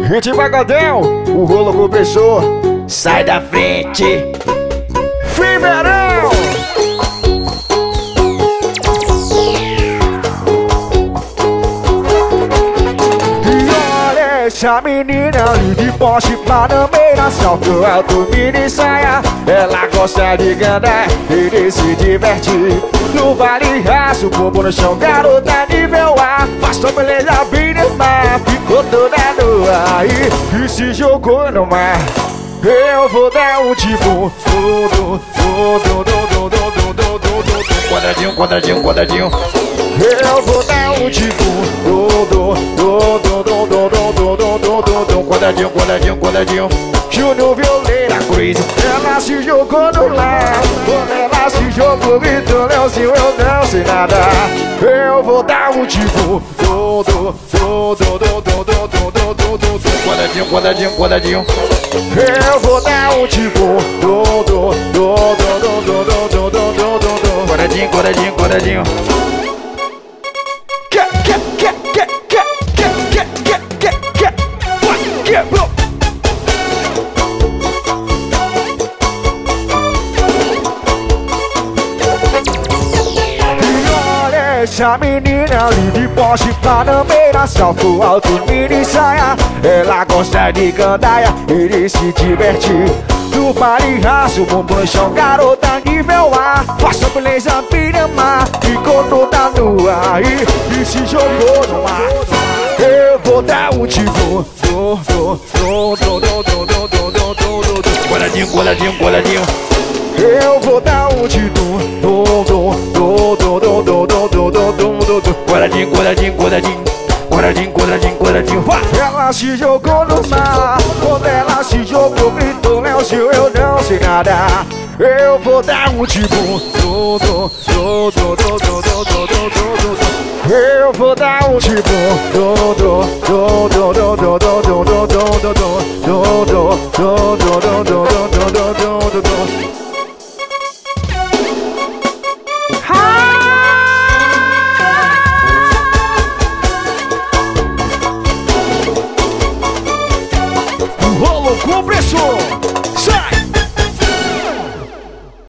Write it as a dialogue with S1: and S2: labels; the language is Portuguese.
S1: Hit Pagodão, o rolo compressor, sai da frente. Fim verão. E olha essa menina ali de Porsche Panamera, salto alto, mini saia. Ela gosta de cantar e de se divertir. No baile raso, bumbum no chão, garota nível A. Faz sua beleza bem no mar, ficou toda nua e se jogou no mar. Eu vou dar um tipo quadradinho, quadradinho, quadradinho. Eu vou dar um tipo quadradinho, quadradinho, quadradinho. Júnior Violeira Crazy. Ela se jogou no lar. Quando ela se jogou, gritou Leozinho, eu não sei nada. Eu vou dar um tipo quadradinho, quadradinho, quadradinho. Eu vou dar um tipo quadradinho, quadradinho, quadradinho. Essa menina ali de Porsche Panamera, salto alto, mini saia. Ela gosta de gandaia e de se divertir. No baile raso, bumbum no chão, garota nível A. Faça beleza, pirama, ficou toda nua e se jogou no mar. Eu vou dar um tipo quadradinho, quadradinho, quadradinho. Eu vou dar um tipo quadradinho, quadradinho, quadradinho. Quadradinho, quadradinho, quadradinho. Ela se jogou no mar. Quando ela se jogou, gritou Leozinho, eu não sei nada. Eu vou dar um tipo eu vou dar um tipo rolo compressor, sai!